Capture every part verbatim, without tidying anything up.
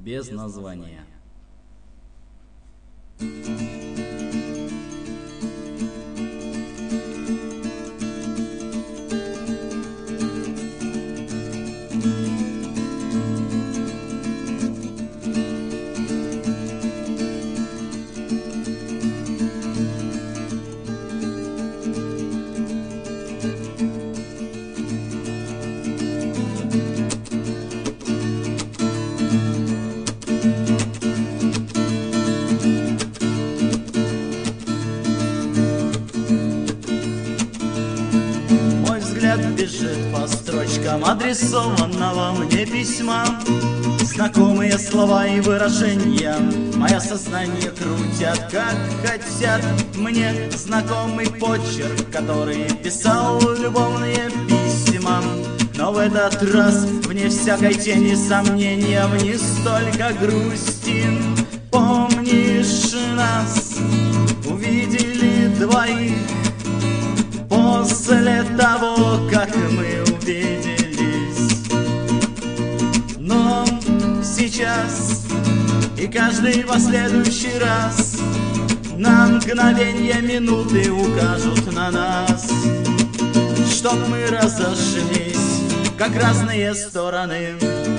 без названия. Бежит по строчкам адресованного мне письма. Знакомые слова и выражения мое сознание крутят, как хотят. Мне знакомый почерк, который писал любовные письма. Но в этот раз, вне всякой тени сомнения, вне столько грусти. Помнишь нас, увидели двоих после того, как мы увиделись. Но сейчас и каждый последующий раз на мгновенье минуты укажут на нас, чтоб мы разошлись, как разные стороны.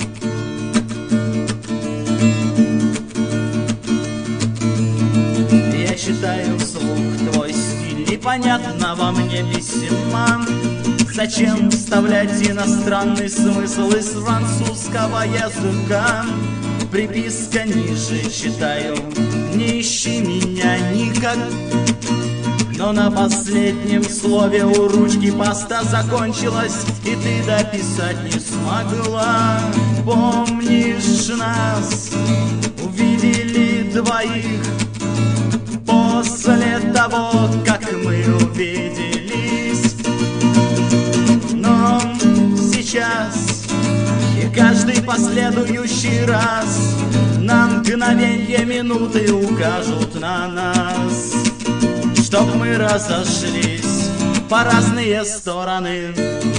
Я читаю вслух твой стиль непонятного мне письма. Зачем вставлять иностранный смысл из французского языка? Приписка ниже читаю: не ищи меня никак. Но на последнем слове у ручки паста закончилась, и ты дописать не смогла. Помнишь нас, увидели двоих после того, как мы увиделись. Но сейчас и каждый последующий раз на мгновенье минуты укажут на нас, чтоб мы разошлись по разные стороны.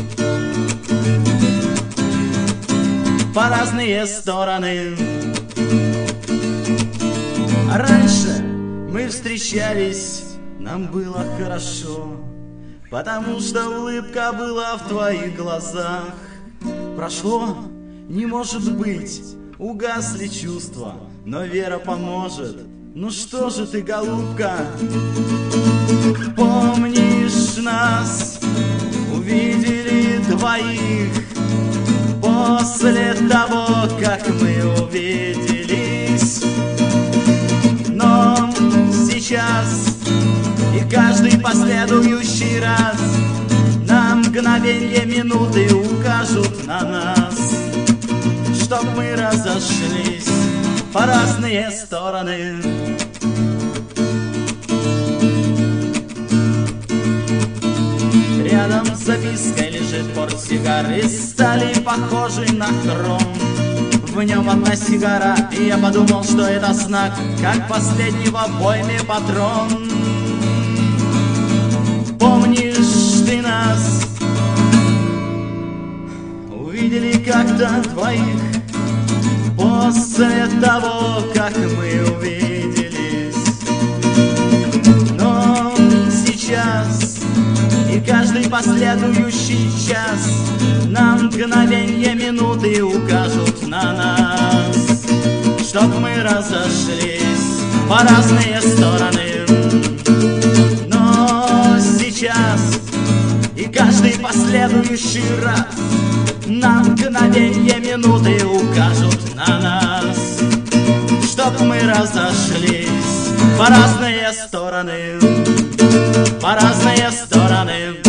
По разные стороны. Раньше мы встречались, нам было хорошо, потому что улыбка была в твоих глазах. Прошло, не может быть, угасли чувства, но вера поможет. Ну что же ты, голубка? Помнишь нас, увидели двоих после того, как мы увиделись. Но сейчас и каждый последующий раз на мгновенье минуты укажут на нас, чтоб мы разошлись по разные стороны. Рядом с запиской лежит портсигар из стали, похожий на хром. В нем одна сигара, и я подумал, что это знак, как последнего в бойме патрон. Помнишь ты нас, увидели как-то двоих после того, как мы увиделись. Но сейчас и каждый последующий час на мгновенье минуты укажут на нас, чтоб мы разошлись по разные стороны. Но сейчас и каждый последующий раз на мгновенье минуты укажут на нас, чтоб мы разошлись по разные стороны. По разные стороны.